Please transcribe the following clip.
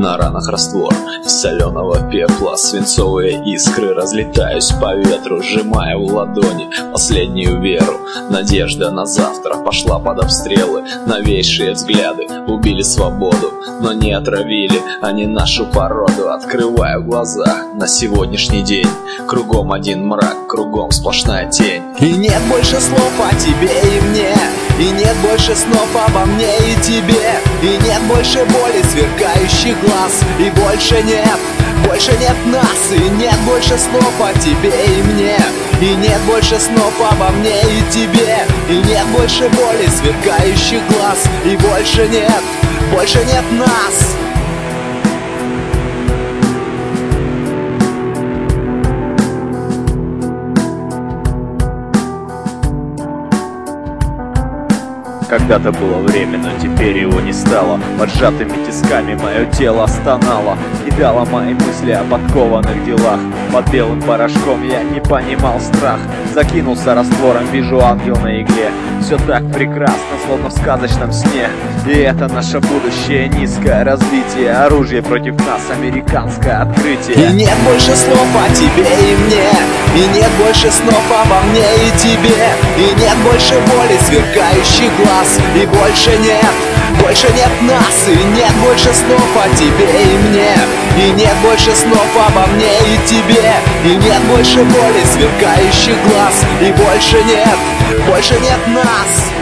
на ранах раствор из соленого пепла. Свинцовые искры, разлетаюсь по ветру, сжимая в ладони последнюю веру. Надежда на завтра пошла под обстрелы. Новейшие взгляды убили свободу, но не отравили они нашу породу. Открываю глаза на сегодняшний день. Кругом один мрак, кругом сплошная тень. И нет больше слов о тебе и мне, и нет больше снов обо мне и тебе, и нет больше боли, сверкающих глаз, и больше нет нас, и нет больше снов о тебе и мне, и нет больше снов обо мне и тебе, и нет больше боли, сверкающих глаз, и больше нет нас. Когда-то было время, но теперь его не стало. Под сжатыми тисками мое тело стонало, кидало мои мысли о подкованных делах. Под белым порошком я не понимал страх. Закинулся раствором, вижу ангел на игле. Все так прекрасно, словно в сказочном сне. И это наше будущее, низкое развитие. Оружие против нас, американское открытие. И нет больше слов о тебе и мне, и нет больше снов обо мне и тебе, и нет больше боли, сверкающих глаз, и больше нет нас, и нет больше снов о тебе и мне, и нет больше снов обо мне и тебе, и нет больше боли, сверкающих глаз, и больше нет нас.